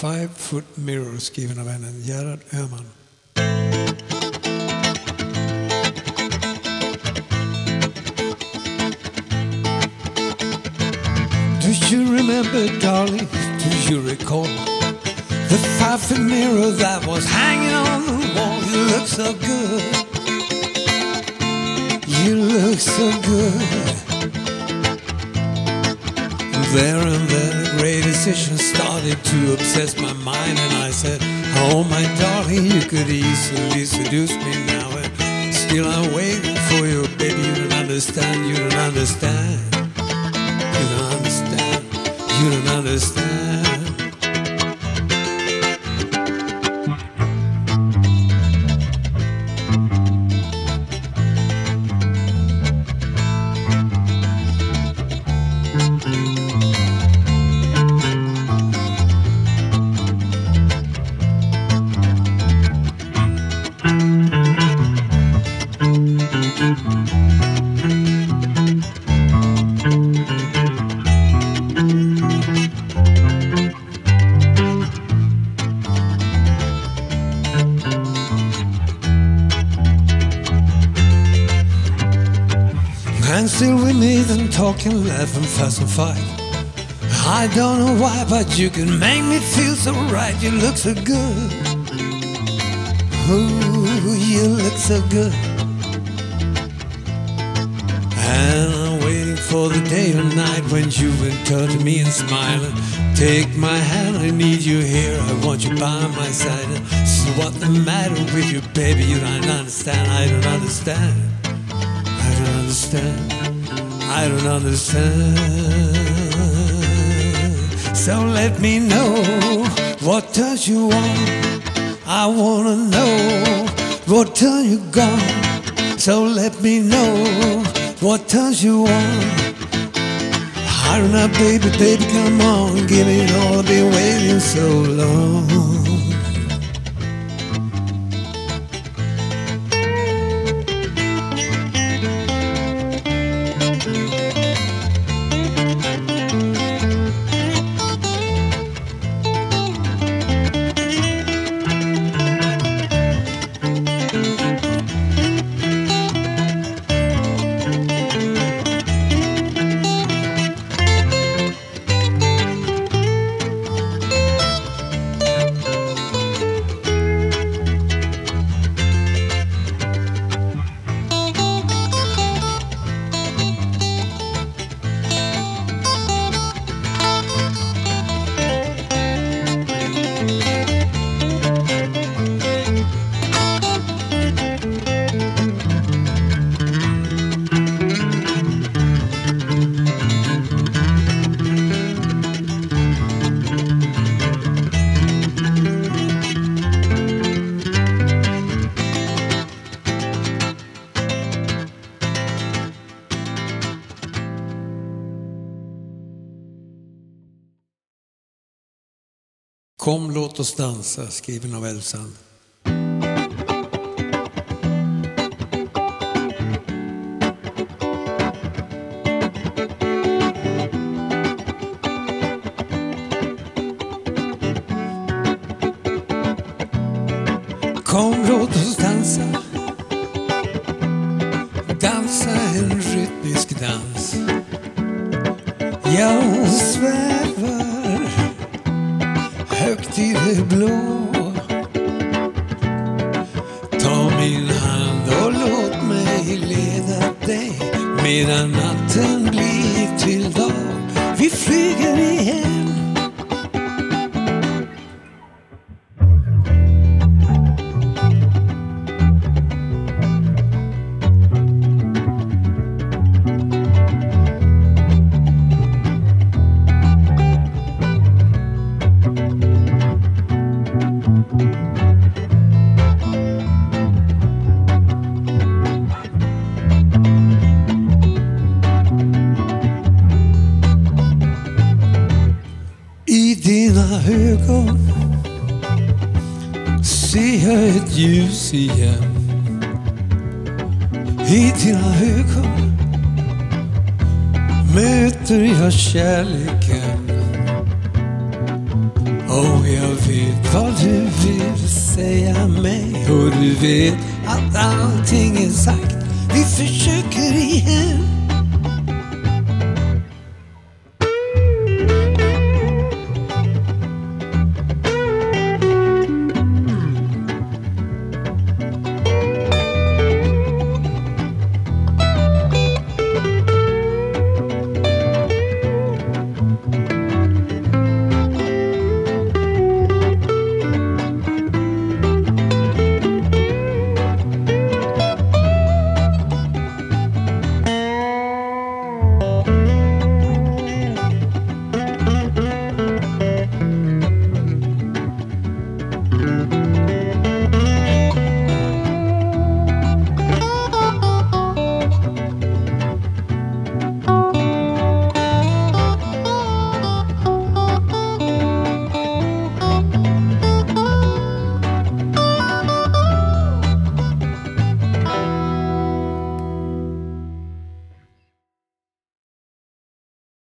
5-foot mirror skriven av vännen Gerhard Öhman. Do you remember, darling, do you recall the 5-foot mirror that was hanging on the wall? You look so good, you look so good. There and then a great decision started to obsess my mind, and I said, oh my darling, you could easily seduce me now, and still I'm waiting for you, baby. You don't understand, you don't understand, you don't understand, you don't understand. And still we meet and talk and laugh and fuss and fight. I don't know why, but you can make me feel so right. You look so good. Ooh, you look so good. And I'm waiting for the day or night when you will turn to me and smile and take my hand. I need you here, I want you by my side. So what's the matter with you, baby? You don't understand, I don't understand. I don't understand, I don't understand. So let me know, what does you want? I wanna know, what turn you gone? So let me know, what does you want? I don't know, baby, baby, come on, give me it all, I've been waiting so long. Kom, låt oss dansa, skriven av Elfsand. Kom, låt oss dansa, dansa en rytmisk dans. Jag svävar högt i det blå. Ta min hand och låt mig leda dig medan natten blir till dag. Vi flyger igen. Ögon ser jag ett ljus igen. I dina ögon möter jag kärleken. Jag vet vad du vill säga mig, och du vet att allting är sagt. Vi försöker igen.